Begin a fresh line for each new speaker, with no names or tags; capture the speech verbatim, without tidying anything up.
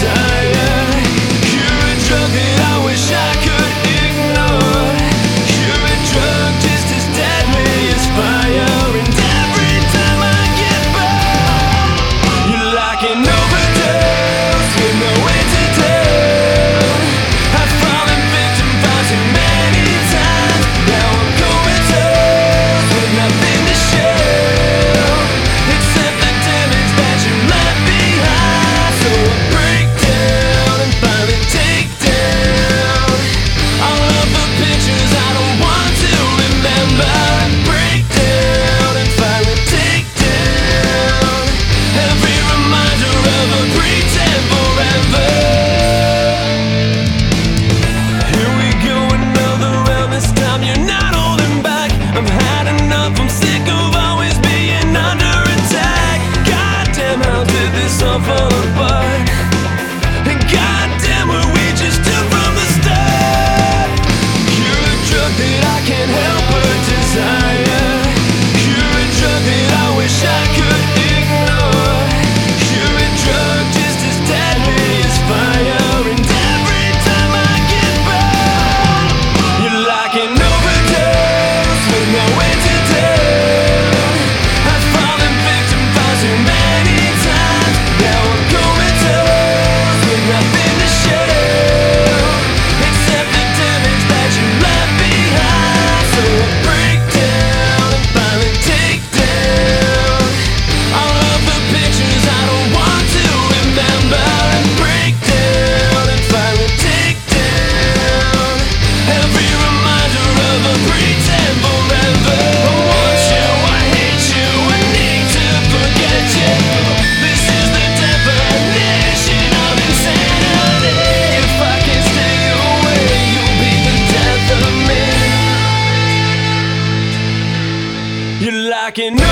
desire. You're a drug that I wish I could ignore. You're a drug just as deadly as fire. And every time I get burned, you're like an overdose with no antidote. I've fallen victim far too many times. Now I'm comatose with nothing to show except the damage that you left behind. So I break down and finally take down all of the pictures I don't want to remember. And break down and finally take down every reminder of a pretend forever. Here we go, another round. This time you're not holding back. I've had enough, I'm sick of always being under attack. Goddamn, how did this all fall apart? And goddamn, were we just doomed from the start? You're a drug that I can't help but desire. You're a drug that I wish I could ignore. You're a drug just as deadly as fire. And every time I get burned, you're like an overdose with no antidote. I've fallen victim far too many times. Now I'm comatose with nothing to show except the damage that you left behind. So I break down and finally take down all of the pictures I don't want to remember. And break down and finally take down every reminder of a pretend forever. I want you, I hate you, I need to forget you. This is the definition of insanity. If I can stay away, you'll be the death of me. You're like an